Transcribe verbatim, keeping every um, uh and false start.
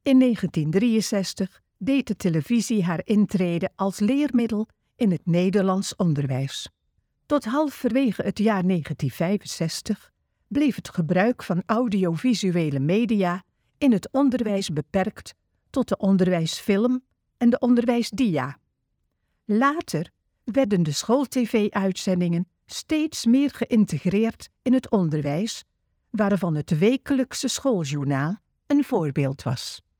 In negentien drieënzestig deed de televisie haar intrede als leermiddel in het Nederlands onderwijs. Tot halverwege het jaar negentien vijfenzestig bleef het gebruik van audiovisuele media in het onderwijs beperkt tot de onderwijsfilm en de onderwijsdia. Later werden de schooltv-uitzendingen steeds meer geïntegreerd in het onderwijs, waarvan het wekelijkse schooljournaal een voorbeeld was.